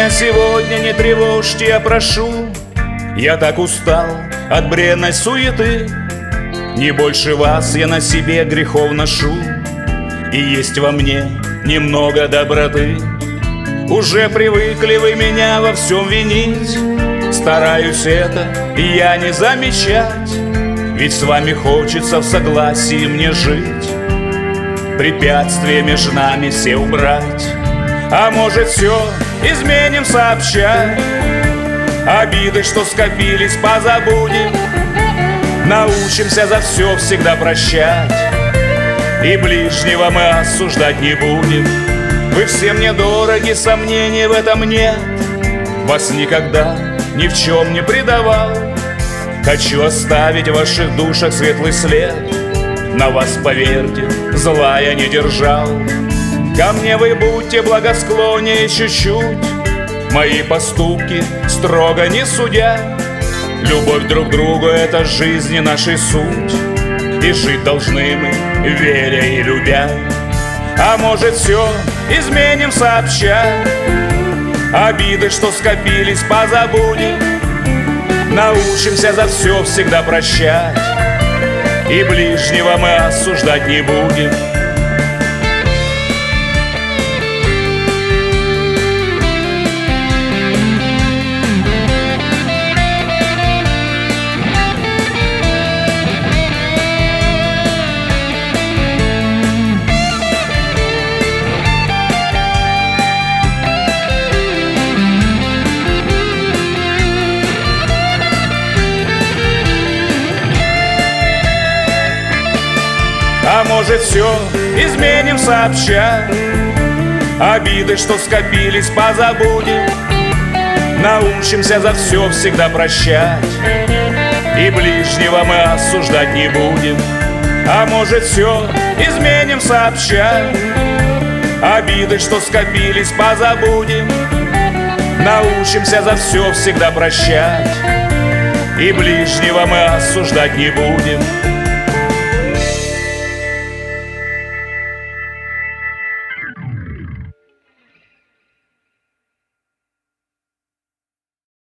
меня сегодня не тревожьте, я прошу. Я так устал от бренной суеты, не больше вас я на себе грехов ношу, и есть во мне немного доброты. Уже привыкли вы меня во всем винить, стараюсь это я не замечать, ведь с вами хочется в согласии мне жить, препятствия между нами все убрать. А может, все изменим сообща, обиды, что скопились, позабудем, научимся за все всегда прощать, и ближнего мы осуждать не будем. Вы все мне дороги, сомнений в этом нет, вас никогда ни в чем не предавал. Хочу оставить в ваших душах светлый след, на вас, поверьте, зла я не держал. Ко мне вы будьте благосклоннее чуть-чуть, мои поступки строго не судя. Любовь друг к другу — это жизни нашей суть, и жить должны мы, веря и любя. А может, все изменим сообща, обиды, что скопились, позабудем, научимся за все всегда прощать, и ближнего мы осуждать не будем. А может, все изменим сообща, обиды, что скопились, позабудем, научимся за все всегда прощать, и ближнего мы осуждать не будем. А может, все изменим сообща, обиды, что скопились, позабудем, научимся за все всегда прощать, и ближнего мы осуждать не будем.